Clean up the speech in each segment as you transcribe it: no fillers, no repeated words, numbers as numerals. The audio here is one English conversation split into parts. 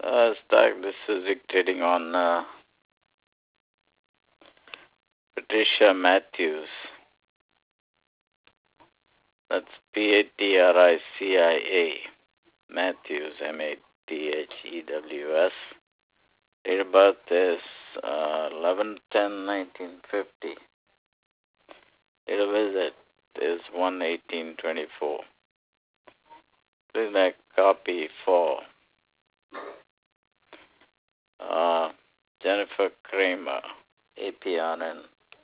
This is dictating on Patricia Matthews. That's Patricia Matthews, Mathews. Date of birth is 11/10/1950. Date of visit is 1/18/24. Please make copy for Jennifer Kramer, APRN.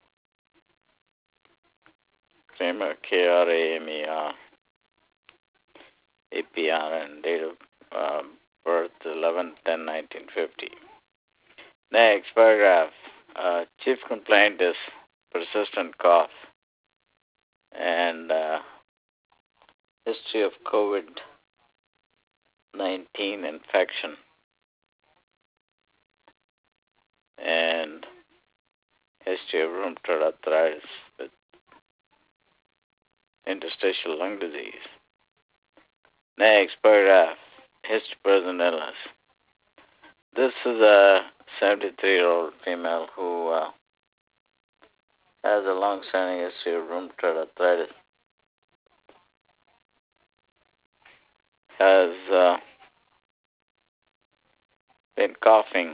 Kramer, Kramer, APRN. Date of birth 11/10/1950. Next paragraph. Chief complaint is persistent cough and history of COVID-19 infection and history of rheumatoid arthritis with interstitial lung disease. Next paragraph. History of present illness. This is a 73-year-old female who has a long-standing history of rheumatoid arthritis. Has been coughing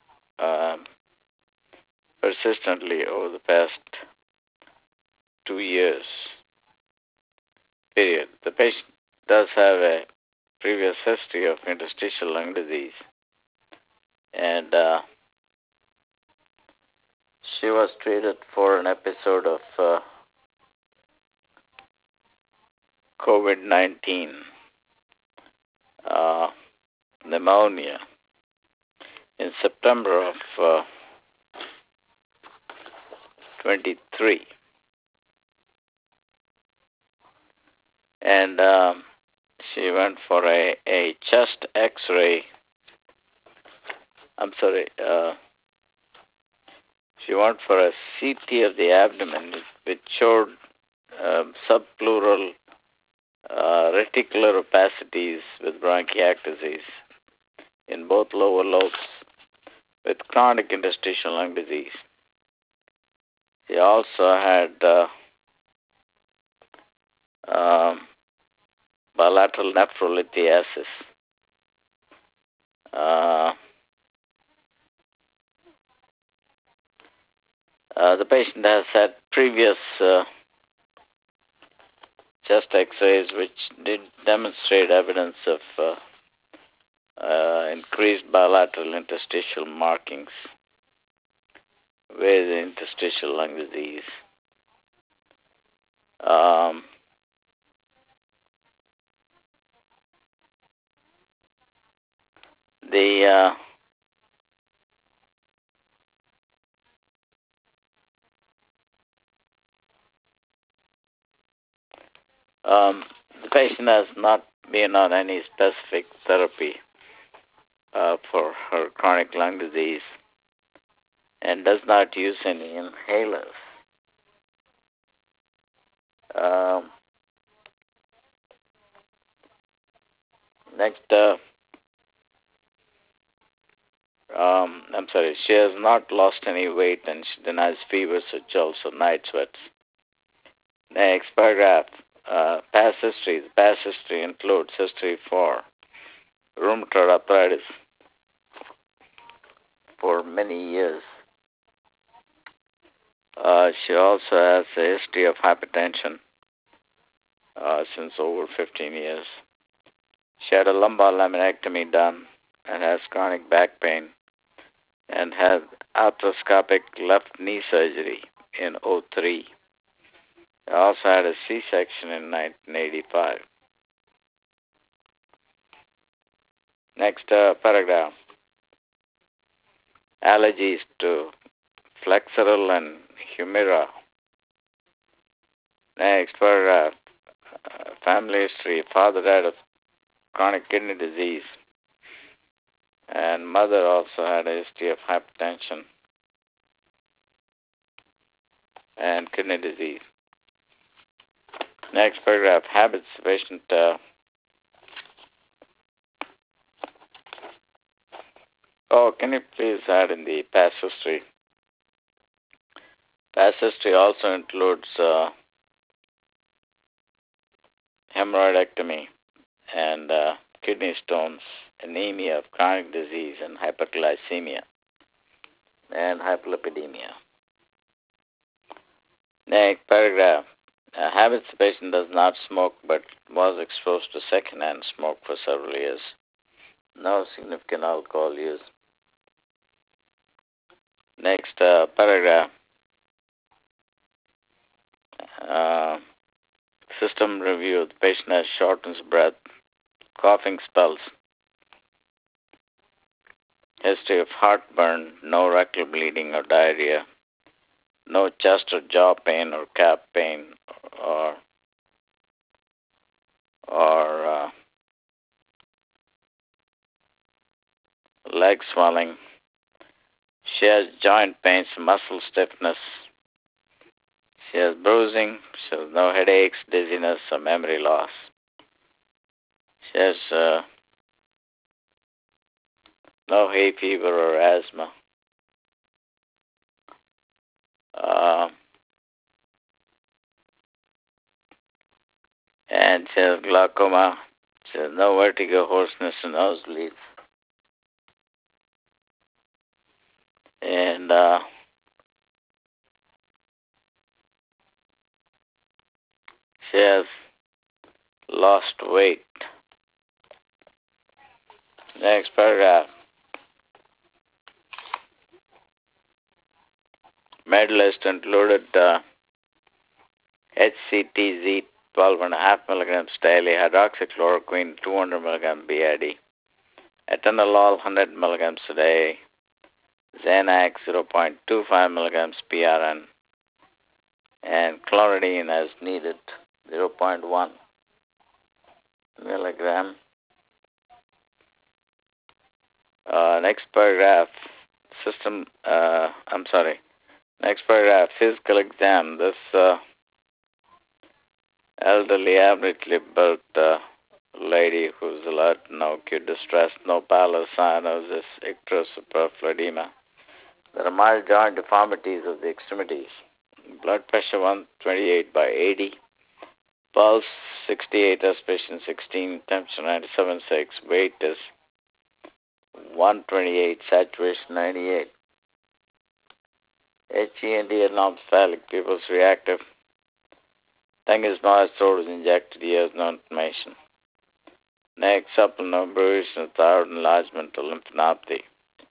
persistently over the past 2 years. Period. The patient does have a previous history of interstitial lung disease, and she was treated for an episode of COVID-19 pneumonia in September of 23, and she went for a chest X-ray. She went for a CT of the abdomen, which showed subpleural reticular opacities with bronchiectasis in both lower lobes with chronic interstitial lung disease. She also had bilateral nephrolithiasis. The patient has had previous chest X-rays which did demonstrate evidence of increased bilateral interstitial markings with interstitial lung disease. The patient has not been on any specific therapy for her chronic lung disease and does not use any inhalers. She has not lost any weight and she denies fevers or chills or night sweats. Next paragraph. Past history. The past history includes history for rheumatoid arthritis for many years. She also has a history of hypertension since over 15 years. She had a lumbar laminectomy done and has chronic back pain and had arthroscopic left knee surgery in 2003. She also had a C-section in 1985. Next paragraph. Allergies to Flexeril and Humira. Next paragraph. Family history. Father died of chronic kidney disease. And mother also had a history of hypertension and kidney disease. Next paragraph. Habits. Patient Oh, can you please add in the past history? Past history also includes hemorrhoidectomy and kidney stones, anemia of chronic disease, and hyperglycemia and hyperlipidemia. Next paragraph. Habits the patient does not smoke but was exposed to secondhand smoke for several years. No significant alcohol use. Next paragraph. System review. The patient has shortness of breath, coughing spells, history of heartburn, no rectal bleeding or diarrhea, no chest or jaw pain or calf pain or leg swelling. She has joint pains, muscle stiffness. She has bruising. She has no headaches, dizziness, or memory loss. She has no hay fever or asthma. And she has glaucoma. She has no vertigo, hoarseness, and nosebleeds. And she has lost weight. Next paragraph. Med list included HCTZ 12.5 milligrams daily, hydroxychloroquine 200 milligrams BID, atenolol 100 milligrams a day, Xanax 0.25 milligrams PRN, and clonidine as needed 0.1 milligram. Next paragraph. Next paragraph. Physical exam. This elderly, averagely built lady who's alert, no acute distress, no pallor, cyanosis, icterus, superfluous. There are mild joint deformities of the extremities. Blood pressure 128 by 80. Pulse 68, respiration 16, temperature 97.6. Weight is 128, saturation 98. HEND anormophallic, pupils reactive. Tongue is moist, throat is injected, ears no inflammation. Neck supple, no bruise, no thyroid enlargement or lymphadenopathy.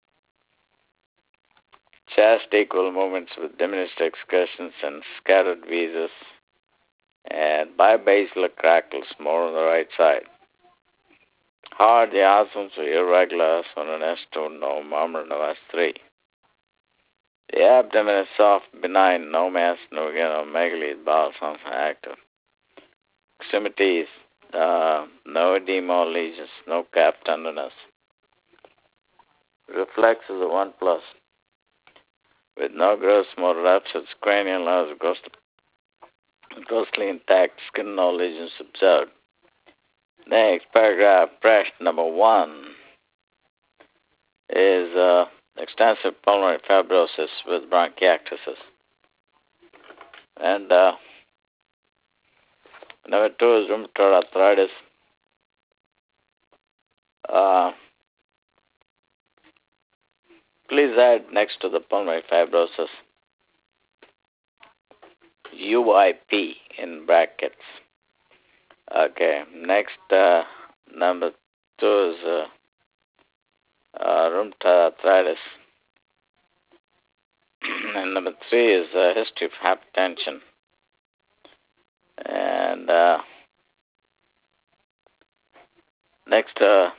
Chest equal movements with diminished excursions and scattered visas, and bibasilar crackles more on the right side. Heart, the osms are irregular, so an S2, no murmur, no S3. The abdomen is soft, benign, no mass, no megaly, bowel sounds active. Extremities, no edema or lesions, no calf tenderness. Reflexes are 1+, with no gross motor abscess, cranial nerves grossly intact, skin no lesions observed. Next paragraph, breast number 1 is extensive pulmonary fibrosis with bronchiectasis. And number 2 is rheumatoid arthritis. Please add next to the pulmonary fibrosis UIP in brackets. Okay, next number 2 is rheumatoid arthritis. And number 3 is history of hypertension. And next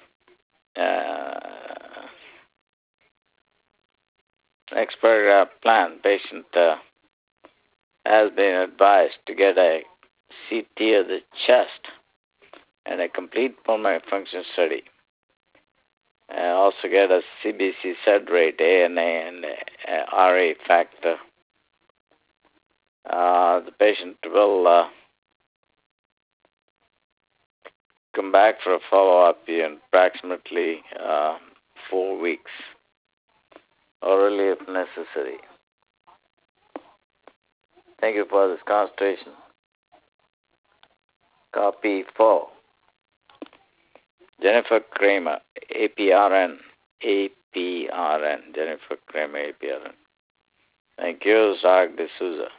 paragraph, plan. Patient has been advised to get a CT of the chest and a complete pulmonary function study. And also get a CBC SED rate, ANA, and RA factor. The patient will come back for a follow-up in approximately 4 weeks. orally if necessary. Thank you for this concentration. Copy 4. Jennifer Kramer, APRN. APRN. Jennifer Kramer, APRN. Thank you, Zach D'Souza.